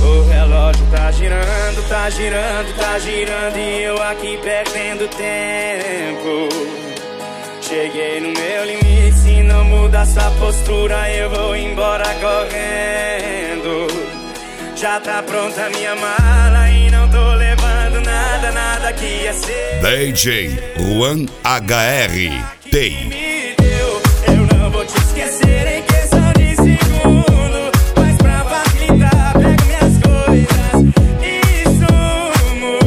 O relógio tá girando, tá girando, tá girando e eu aqui perdendo tempo. Cheguei no meu limite, se não mudar sua postura eu vou embora correndo. Já tá pronta minha mala e não tô levando nada, nada que ia ser. DJ Juan HR Tei. Me deu, eu não vou te esquecer em questão de segundo, mas pra facilitar pego minhas coisas e sumo.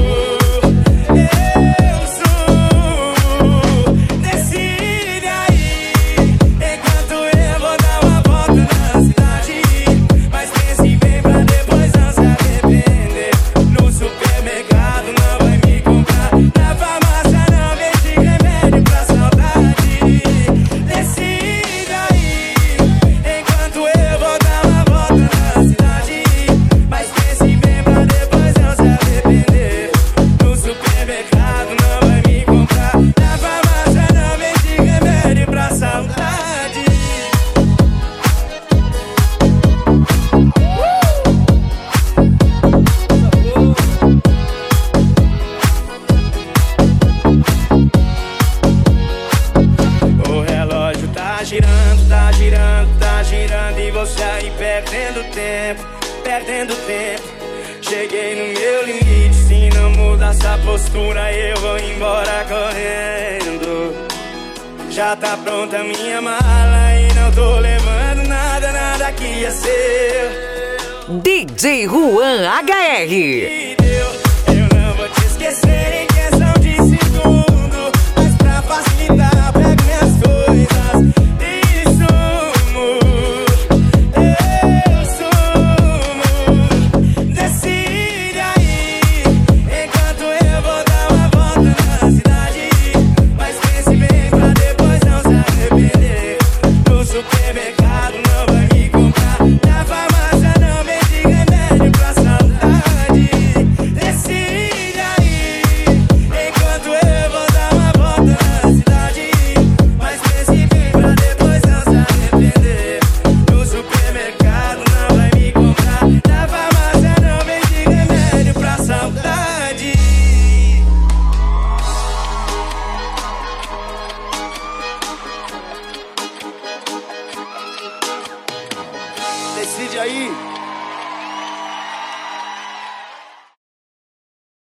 Eu sumo. Decide aí, enquanto eu vou dar uma volta na cidade. Mas pense bem pra depois não se arrepender. No supermercado não vai me comprar, na farmácia não vende remédio pra saudade. Decide aí, enquanto eu vou dar uma volta na cidade. Mas pense bem pra depois não se arrepender. No supermercado não vai me comprar, na farmácia não vende remédio pra saudade. O relógio tá girando, tá girando, tá girando e você aí perdendo tempo, perdendo tempo. Cheguei no meu limite, se não mudar essa postura eu vou embora correndo. Já tá pronta minha mala e não tô levando nada, nada que ia ser. DJ Juan HR. Me deu, eu não vou te esquecer.